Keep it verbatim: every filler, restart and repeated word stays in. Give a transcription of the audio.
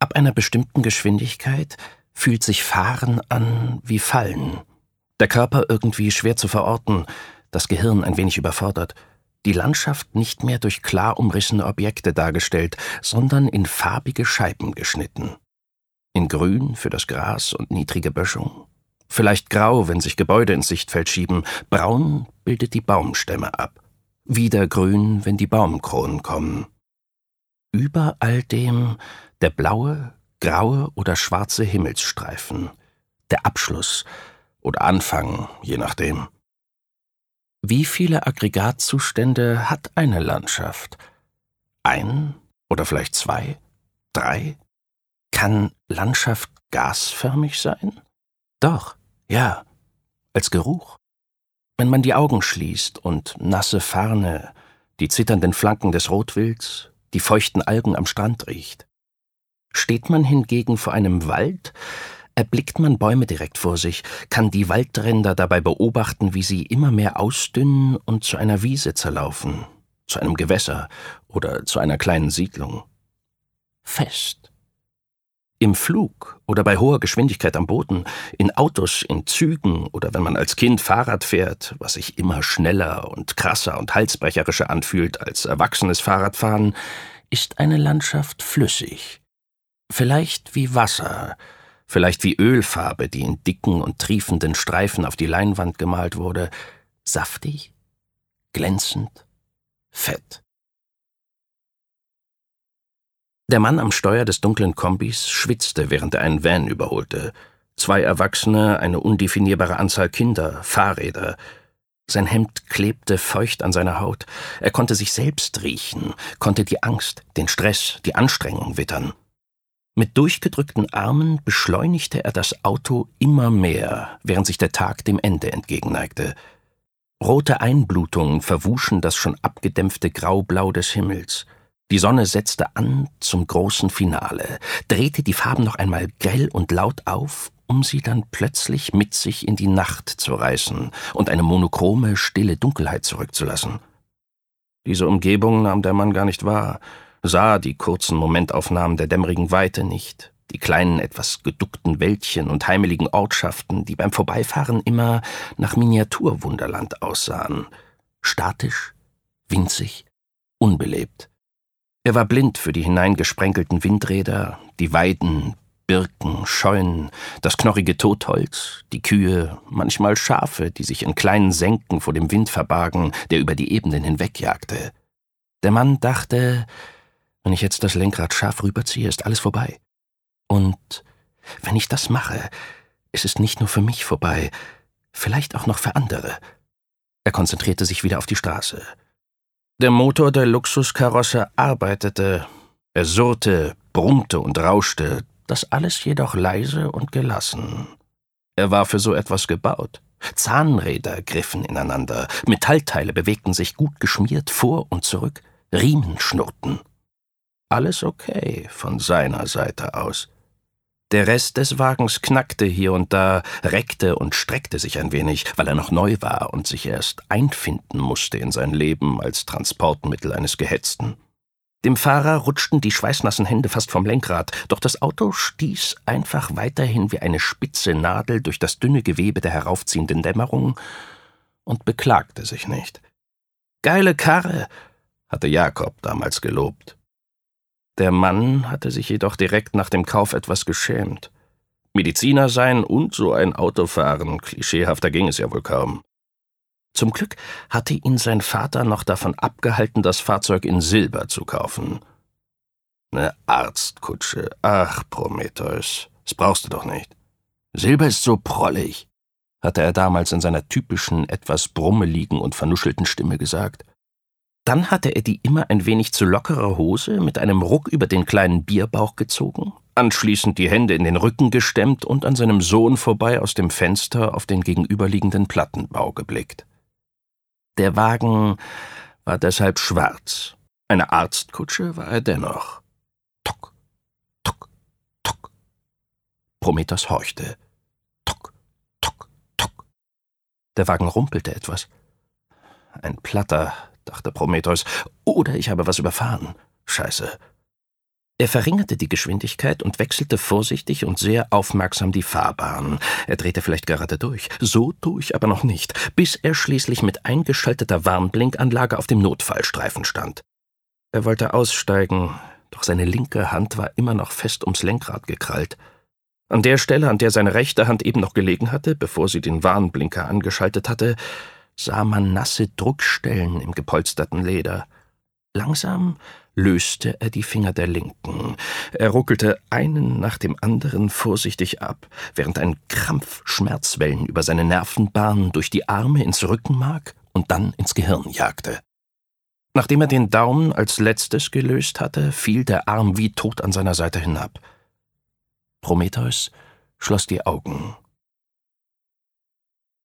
Ab einer bestimmten Geschwindigkeit fühlt sich Fahren an wie Fallen. Der Körper irgendwie schwer zu verorten, das Gehirn ein wenig überfordert. Die Landschaft nicht mehr durch klar umrissene Objekte dargestellt, sondern in farbige Scheiben geschnitten. In Grün für das Gras und niedrige Böschung. Vielleicht grau, wenn sich Gebäude ins Sichtfeld schieben. Braun bildet die Baumstämme ab. Wieder grün, wenn die Baumkronen kommen. Über all dem der blaue, graue oder schwarze Himmelsstreifen. Der Abschluss oder Anfang, je nachdem. Wie viele Aggregatzustände hat eine Landschaft? Ein oder vielleicht zwei? Drei? Kann Landschaft gasförmig sein? Doch, ja, als Geruch. Wenn man die Augen schließt und nasse Farne, die zitternden Flanken des Rotwilds, die feuchten Algen am Strand riecht. Steht man hingegen vor einem Wald, erblickt man Bäume direkt vor sich, kann die Waldränder dabei beobachten, wie sie immer mehr ausdünnen und zu einer Wiese zerlaufen, zu einem Gewässer oder zu einer kleinen Siedlung. Fest. Im Flug oder bei hoher Geschwindigkeit am Boden, in Autos, in Zügen oder wenn man als Kind Fahrrad fährt, was sich immer schneller und krasser und halsbrecherischer anfühlt als erwachsenes Fahrradfahren, ist eine Landschaft flüssig. Vielleicht wie Wasser, vielleicht wie Ölfarbe, die in dicken und triefenden Streifen auf die Leinwand gemalt wurde, saftig, glänzend, fett. Der Mann am Steuer des dunklen Kombis schwitzte, während er einen Van überholte. Zwei Erwachsene, eine undefinierbare Anzahl Kinder, Fahrräder. Sein Hemd klebte feucht an seiner Haut. Er konnte sich selbst riechen, konnte die Angst, den Stress, die Anstrengung wittern. Mit durchgedrückten Armen beschleunigte er das Auto immer mehr, während sich der Tag dem Ende entgegenneigte. Rote Einblutungen verwuschen das schon abgedämpfte Graublau des Himmels. Die Sonne setzte an zum großen Finale, drehte die Farben noch einmal grell und laut auf, um sie dann plötzlich mit sich in die Nacht zu reißen und eine monochrome, stille Dunkelheit zurückzulassen. Diese Umgebung nahm der Mann gar nicht wahr, sah die kurzen Momentaufnahmen der dämmerigen Weite nicht, die kleinen, etwas geduckten Wäldchen und heimeligen Ortschaften, die beim Vorbeifahren immer nach Miniaturwunderland aussahen. Statisch, winzig, unbelebt. Er war blind für die hineingesprenkelten Windräder, die Weiden, Birken, Scheunen, das knorrige Totholz, die Kühe, manchmal Schafe, die sich in kleinen Senken vor dem Wind verbargen, der über die Ebenen hinwegjagte. Der Mann dachte, wenn ich jetzt das Lenkrad scharf rüberziehe, ist alles vorbei. Und wenn ich das mache, ist es nicht nur für mich vorbei, vielleicht auch noch für andere. Er konzentrierte sich wieder auf die Straße. Der Motor der Luxuskarosse arbeitete, er surrte, brummte und rauschte, das alles jedoch leise und gelassen. Er war für so etwas gebaut. Zahnräder griffen ineinander, Metallteile bewegten sich gut geschmiert vor und zurück, Riemen schnurrten. Alles okay von seiner Seite aus. Der Rest des Wagens knackte hier und da, reckte und streckte sich ein wenig, weil er noch neu war und sich erst einfinden musste in sein Leben als Transportmittel eines Gehetzten. Dem Fahrer rutschten die schweißnassen Hände fast vom Lenkrad, doch das Auto stieß einfach weiterhin wie eine spitze Nadel durch das dünne Gewebe der heraufziehenden Dämmerung und beklagte sich nicht. »Geile Karre«, hatte Jakob damals gelobt. Der Mann hatte sich jedoch direkt nach dem Kauf etwas geschämt. Mediziner sein und so ein Auto fahren, klischeehafter ging es ja wohl kaum. Zum Glück hatte ihn sein Vater noch davon abgehalten, das Fahrzeug in Silber zu kaufen. »Ne Arztkutsche, ach Prometheus, das brauchst du doch nicht. Silber ist so prollig«, hatte er damals in seiner typischen, etwas brummeligen und vernuschelten Stimme gesagt. Dann hatte er die immer ein wenig zu lockere Hose mit einem Ruck über den kleinen Bierbauch gezogen, anschließend die Hände in den Rücken gestemmt und an seinem Sohn vorbei aus dem Fenster auf den gegenüberliegenden Plattenbau geblickt. Der Wagen war deshalb schwarz. Eine Arztkutsche war er dennoch. Tuck, tuck, tuck. Prometheus horchte. Tuck, tuck, tuck. Der Wagen rumpelte etwas. Ein Platter, dachte Prometheus. Oder ich habe was überfahren. Scheiße. Er verringerte die Geschwindigkeit und wechselte vorsichtig und sehr aufmerksam die Fahrbahn. Er drehte vielleicht gerade durch, so durch aber noch nicht, bis er schließlich mit eingeschalteter Warnblinkanlage auf dem Notfallstreifen stand. Er wollte aussteigen, doch seine linke Hand war immer noch fest ums Lenkrad gekrallt. An der Stelle, an der seine rechte Hand eben noch gelegen hatte, bevor sie den Warnblinker angeschaltet hatte, sah man nasse Druckstellen im gepolsterten Leder. Langsam löste er die Finger der Linken. Er ruckelte einen nach dem anderen vorsichtig ab, während ein Krampf Schmerzwellen über seine Nervenbahn durch die Arme ins Rückenmark und dann ins Gehirn jagte. Nachdem er den Daumen als letztes gelöst hatte, fiel der Arm wie tot an seiner Seite hinab. Prometheus schloss die Augen.